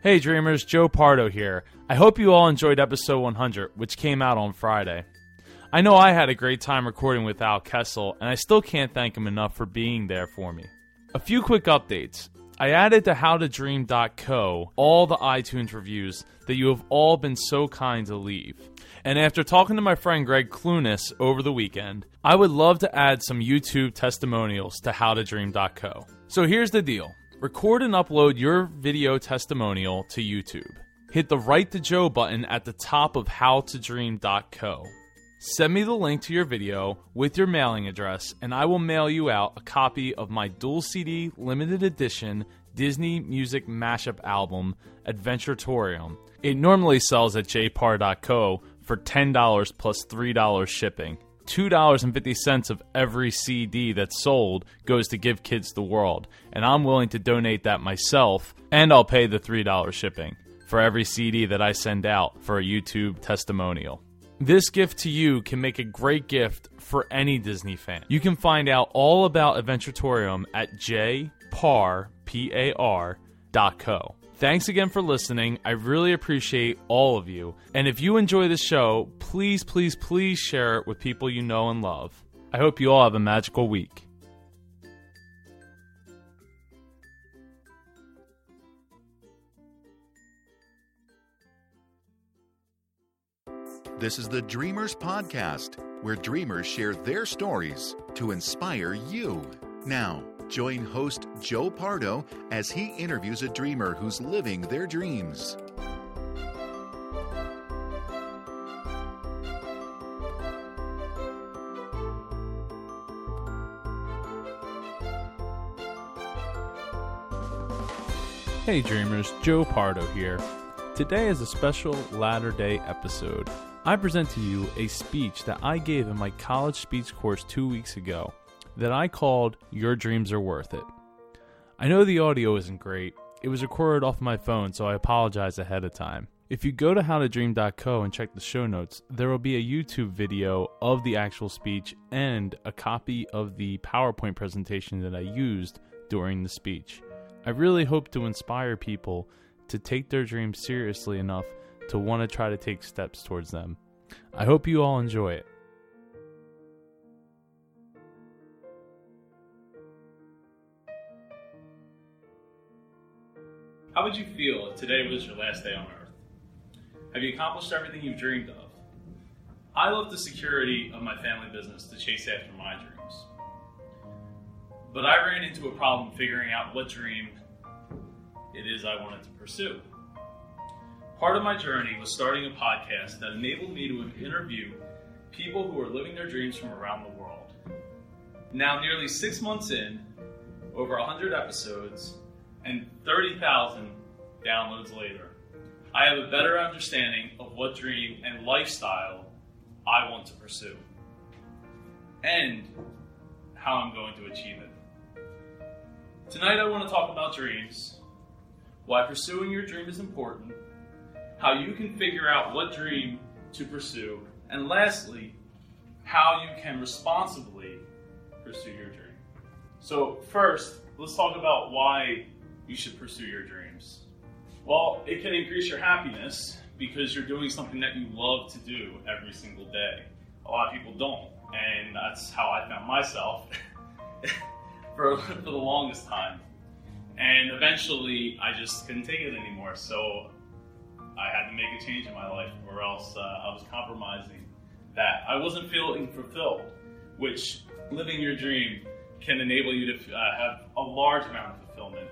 Hey Dreamers, Joe Pardo here. I hope you all enjoyed episode 100, which came out on Friday. I know I had a great time recording with Al Kessel, and I still can't thank him enough for being there for me. A few quick updates. I added to howtodream.co all the iTunes reviews that you have all been so kind to leave. And after talking to my friend Greg Clunas over the weekend, I would love to add some YouTube testimonials to howtodream.co. So here's the deal. Record and upload your video testimonial to YouTube. Hit the Write to Joe button at the top of howtodream.co. Send me the link to your video with your mailing address, and I will mail you out a copy of my dual CD limited edition Disney music mashup album, Adventuratorium. It normally sells at jpar.co for $10 plus $3 shipping. $2.50 of every CD that's sold goes to Give Kids the World, and I'm willing to donate that myself, and I'll pay the $3 shipping for every CD that I send out for a YouTube testimonial. This gift to you can make a great gift for any Disney fan. You can find out all about Adventuratorium at jpar.co. Thanks again for listening. I really appreciate all of you. And if you enjoy the show, please, please, please share it with people you know and love. I hope you all have a magical week. This is the Dreamers Podcast, where dreamers share their stories to inspire you. Now, join host Joe Pardo as he interviews a dreamer who's living their dreams. Hey Dreamers, Joe Pardo here. Today is a special Latter Day episode. I present to you a speech that I gave in my college speech course 2 weeks ago that I called Your Dreams Are Worth It. I know the audio isn't great. It was recorded off my phone, so I apologize ahead of time. If you go to howtodream.co and check the show notes, there will be a YouTube video of the actual speech and a copy of the PowerPoint presentation that I used during the speech. I really hope to inspire people to take their dreams seriously enough to want to try to take steps towards them. I hope you all enjoy it. How would you feel if today was your last day on Earth? Have you accomplished everything you've dreamed of? I left the security of my family business to chase after my dreams. But I ran into a problem figuring out what dream it is I wanted to pursue. Part of my journey was starting a podcast that enabled me to interview people who are living their dreams from around the world. Now, nearly 6 months in, over 100 episodes, and 30,000 downloads later, I have a better understanding of what dream and lifestyle I want to pursue, and how I'm going to achieve it. Tonight I want to talk about dreams, why pursuing your dream is important, how you can figure out what dream to pursue, and lastly, how you can responsibly pursue your dream. So first, let's talk about why you should pursue your dreams. Well, it can increase your happiness because you're doing something that you love to do every single day. A lot of people don't, and that's how I found myself for the longest time. And eventually, I just couldn't take it anymore, so I had to make a change in my life, or else I was compromising that. I wasn't feeling fulfilled, which living your dream can enable you to have a large amount of fulfillment.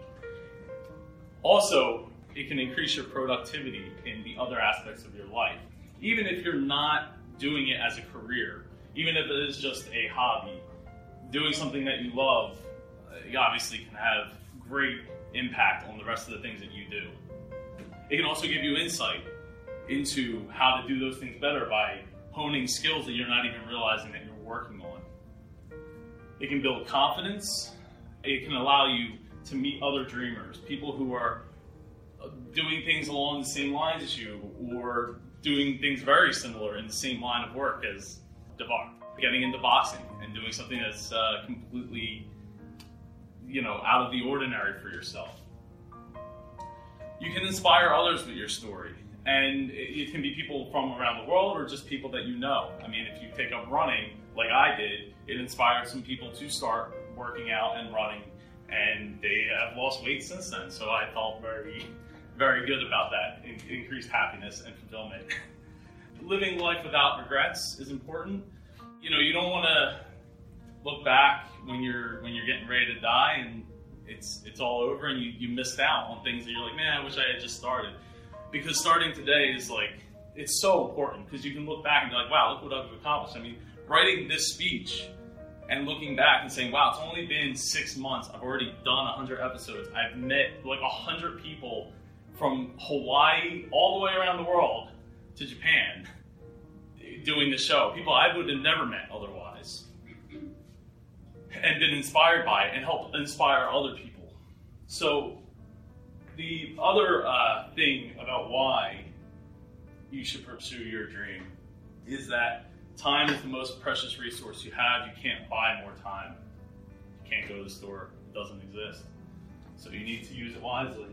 Also, it can increase your productivity in the other aspects of your life. Even if you're not doing it as a career, even if it is just a hobby, doing something that you love, you obviously can have great impact on the rest of the things that you do. It can also give you insight into how to do those things better by honing skills that you're not even realizing that you're working on. It can build confidence. It can allow you to meet other dreamers, people who are doing things along the same lines as you, or doing things very similar in the same line of work as Devar. Getting into boxing and doing something that's completely, out of the ordinary for yourself. You can inspire others with your story. And it can be people from around the world or just people that you know. I mean, if you take up running, like I did, it inspired some people to start working out and running, and they have lost weight since then. So I felt very, very good about that. Increased happiness and fulfillment. Living life without regrets is important. You know, you don't want to look back when you're getting ready to die and it's all over and you missed out on things that you're like, man, I wish I had just started. Because starting today is like, it's so important because you can look back and be like, wow, look what I've accomplished. I mean, writing this speech and looking back and saying, wow, it's only been 6 months. I've already done 100 episodes. I've met like 100 people from Hawaii all the way around the world to Japan doing the show. People I would have never met otherwise. And been inspired by it and helped inspire other people. So the other thing about why you should pursue your dream is that time is the most precious resource you have. You can't buy more time. You can't go to the store. It doesn't exist. So you need to use it wisely.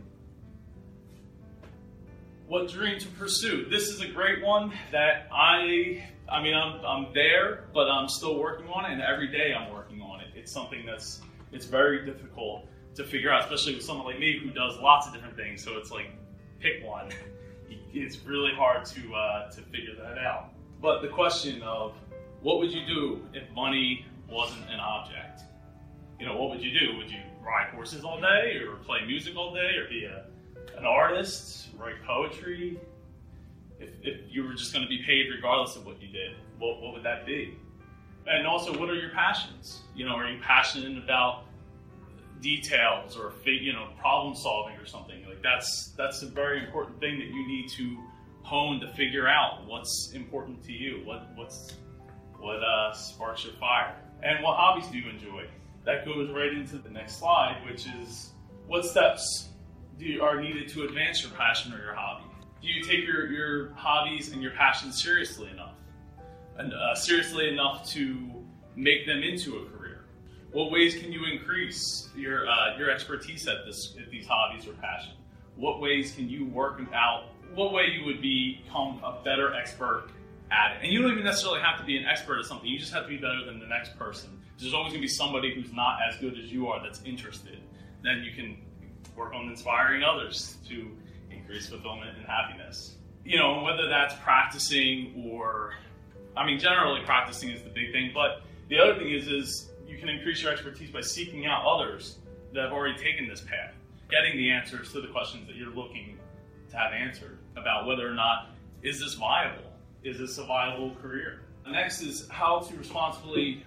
What dream to pursue? This is a great one that I'm there, but I'm still working on it, and every day I'm working on it. It's something it's very difficult to figure out, especially with someone like me who does lots of different things. So it's like, pick one. It's really hard to figure that out. But the question of what would you do if money wasn't an object? You know, what would you do? Would you ride horses all day, or play music all day, or be an artist, write poetry? If you were just going to be paid regardless of what you did, what would that be? And also, what are your passions? You know, are you passionate about details or problem solving or something? Like that's a very important thing that you need to hone to figure out what's important to you, what sparks your fire, and what hobbies do you enjoy. That goes right into the next slide, which is what steps are needed to advance your passion or your hobby. Do you take your hobbies and your passions seriously enough? And seriously enough to make them into a career? What ways can you increase your expertise at these hobbies or passion? What ways can you work out? What way you would become a better expert at it? And you don't even necessarily have to be an expert at something. You just have to be better than the next person. There's always going to be somebody who's not as good as you are that's interested. Then you can work on inspiring others to increase fulfillment and happiness. You know, whether that's practicing or, generally practicing is the big thing, but the other thing is you can increase your expertise by seeking out others that have already taken this path, getting the answers to the questions that you're looking to have answered about whether or not is this viable? Is this a viable career? The next is how to responsibly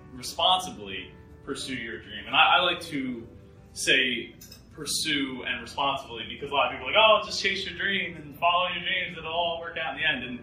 pursue your dream. And I like to say pursue and responsibly because a lot of people are like, oh, just chase your dream and follow your dreams, it'll all work out in the end. And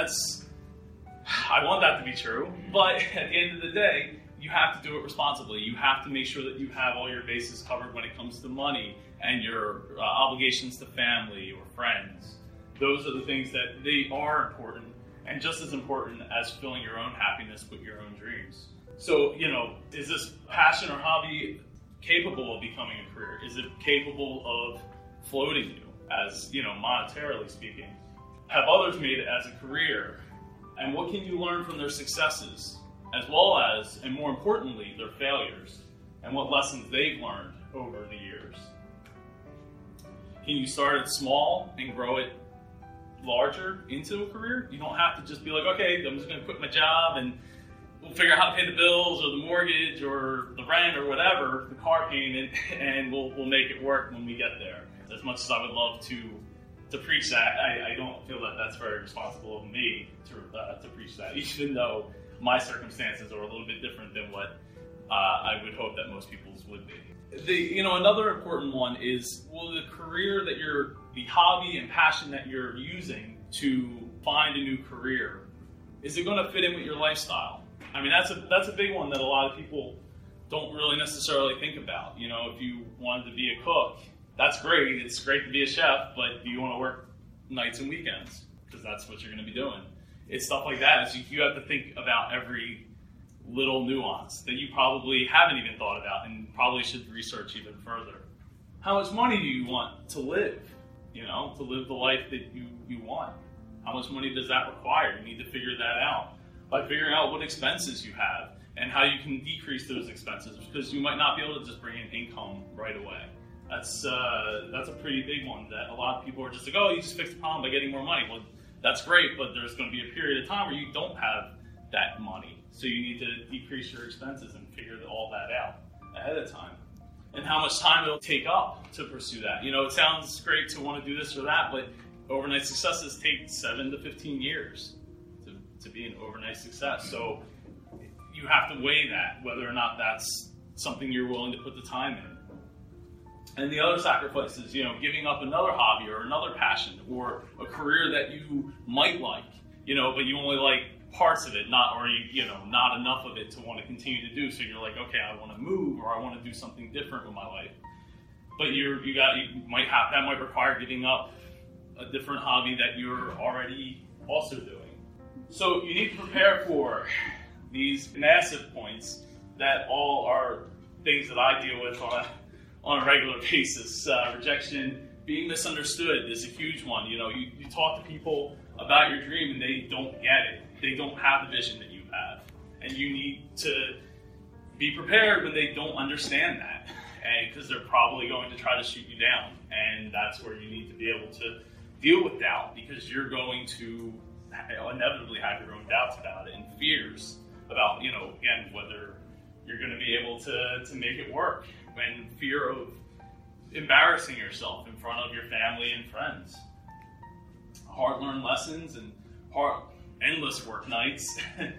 I want that to be true, but at the end of the day, you have to do it responsibly. You have to make sure that you have all your bases covered when it comes to money and your obligations to family or friends. Those are the things that they are important and just as important as filling your own happiness with your own dreams. So, is this passion or hobby capable of becoming a career? Is it capable of floating you as, monetarily speaking? Have others made it as a career? And what can you learn from their successes, as well as, and more importantly, their failures, and what lessons they've learned over the years? Can you start it small and grow it larger into a career? You don't have to just be like, okay, I'm just going to quit my job and we'll figure out how to pay the bills or the mortgage or the rent or whatever, the car payment, and we'll make it work when we get there. As much as I would love to preach that, I don't feel that that's very responsible of me to preach that, even though my circumstances are a little bit different than what I would hope that most people's would be. Another important one is, the career that the hobby and passion that you're using to find a new career, is it going to fit in with your lifestyle? That's a big one that a lot of people don't really necessarily think about. If you wanted to be a cook, that's great. It's great to be a chef, but do you want to work nights and weekends? Because that's what you're going to be doing. It's stuff like that. You have to think about every little nuance that you probably haven't even thought about and probably should research even further. How much money do you want to live? to live the life that you want. How much money does that require? You need to figure that out by figuring out what expenses you have and how you can decrease those expenses, because you might not be able to just bring in income right away. That's a pretty big one that a lot of people are just like, oh, you just fix the problem by getting more money. Well, that's great, but there's going to be a period of time where you don't have that money. So you need to decrease your expenses and figure all that out ahead of time. And how much time it'll take up to pursue that. It sounds great to want to do this or that, but overnight successes take 7 to 15 years to be an overnight success. So you have to weigh that, whether or not that's something you're willing to put the time in. And the other sacrifices, giving up another hobby or another passion or a career that you might like, but you only like parts of it, not enough of it to want to continue to do. So you're like, okay, I want to move, or I want to do something different with my life. But that might require giving up a different hobby that you're already also doing. So you need to prepare for these massive points that all are things that I deal with on a regular basis. Rejection, being misunderstood is a huge one. You talk to people about your dream and they don't get it. They don't have the vision that you have. And you need to be prepared when they don't understand that, because they're probably going to try to shoot you down. And that's where you need to be able to deal with doubt, because you're going to inevitably have your own doubts about it and fears about, again, whether you're going to be able to make it work, and fear of embarrassing yourself in front of your family and friends. Hard-learned lessons and endless work nights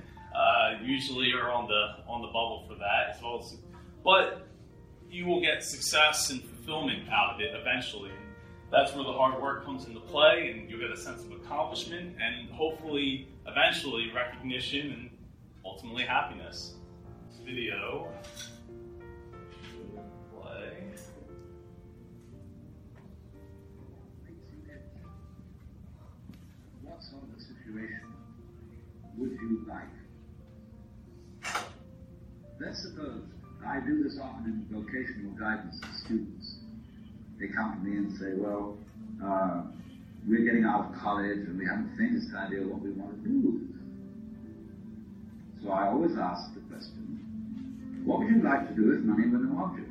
usually are on the bubble for that as well as, but you will get success and fulfillment out of it eventually. That's where the hard work comes into play, and you'll get a sense of accomplishment and hopefully eventually recognition and ultimately happiness. Video. Play. What sort of a situation would you like? Let's suppose I do this often in vocational guidance to students. They come to me and say, well, we're getting out of college and we haven't the faintest idea what we want to do. So I always ask the question, what would you like to do if money were no object?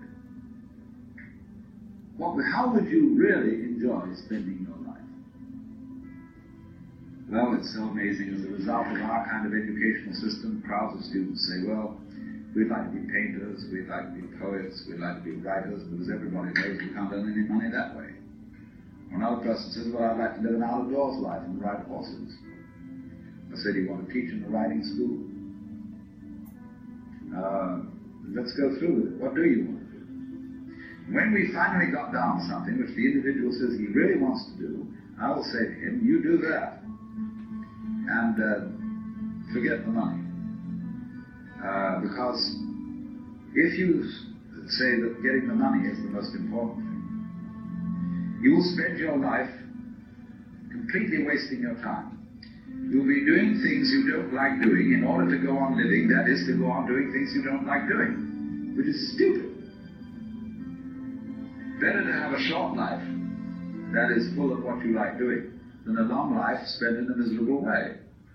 How would you really enjoy spending your life? Well, it's so amazing. As a result of our kind of educational system, crowds of students say, well, we'd like to be painters, we'd like to be poets, we'd like to be writers, but as everybody knows, we can't earn any money that way. Or another person says, well, I'd like to live an out-of-doors life and ride horses. I said, you want to teach in a riding school? Let's go through with it. What do you want to do? When we finally got down to something which the individual says he really wants to do, I will say to him, you do that. And forget the money. Because if you say that getting the money is the most important thing, you will spend your life completely wasting your time. You'll be doing things you don't like doing in order to go on living, that is, to go on doing things you don't like doing, which is stupid. Better to have a short life that is full of what you like doing than a long life spent in a miserable way.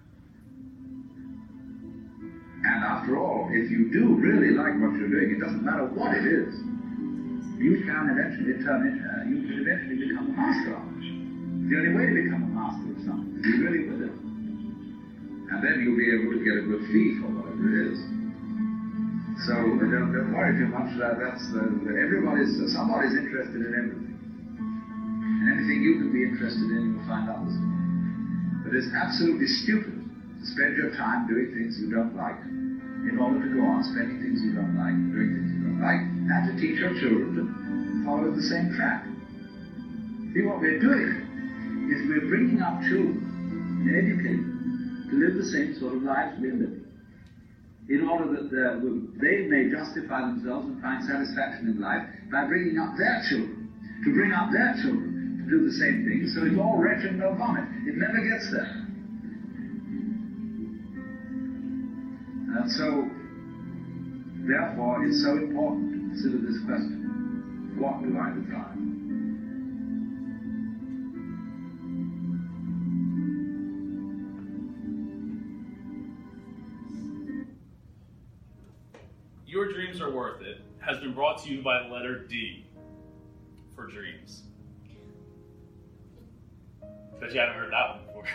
And after all, if you do really like what you're doing, it doesn't matter what it is, you can eventually become a master of it. The only way to become a master of something is to be really with it. And then you'll be able to get a good fee for whatever it is. So don't worry too much. Somebody's interested in everything. And anything you can be interested in, you'll find others will. But it's absolutely stupid to spend your time doing things you don't like in order to go on spending things you don't like, doing things you don't like, and to teach your children to follow the same track. See, what we're doing is we're bringing up children and educating them to live the same sort of lives we're living, in order that they may justify themselves and find satisfaction in life by bringing up their children, to bring up their children to do the same thing, so it's all wretch and no vomit. It never gets there. And so, therefore, it's so important to consider this question. What do I desire? Your Dreams Are Worth It has been brought to you by the letter D for dreams. Bet you haven't heard that one before.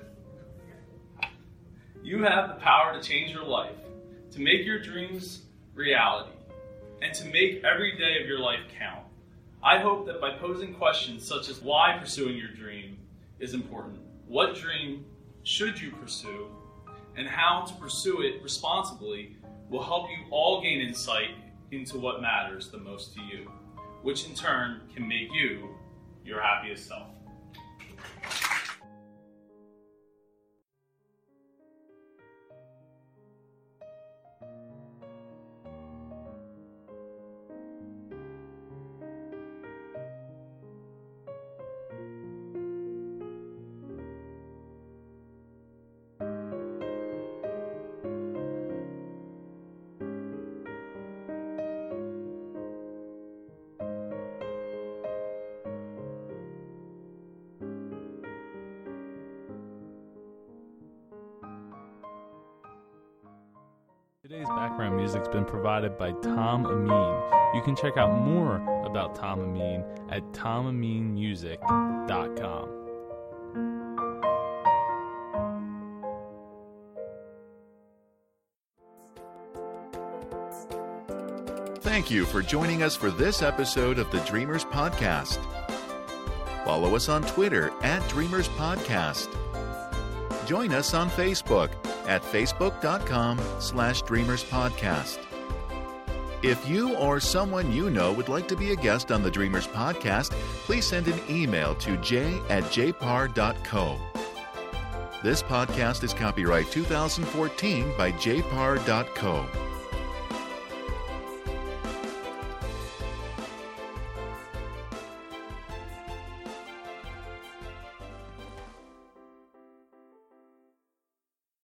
You have the power to change your life, to make your dreams reality, and to make every day of your life count. I hope that by posing questions such as why pursuing your dream is important, what dream should you pursue, and how to pursue it responsibly will help you all gain insight into what matters the most to you, which in turn can make you your happiest self. Today's background music's been provided by Tom Amin. You can check out more about Tom Amin at tomaminmusic.com. Thank you for joining us for this episode of the Dreamers Podcast. Follow us on Twitter at Dreamers Podcast. Join us on Facebook at facebook.com/dreamerspodcast. If you or someone you know would like to be a guest on the Dreamers Podcast, please send an email to j@jpar.co. This podcast is copyright 2014 by jpar.co.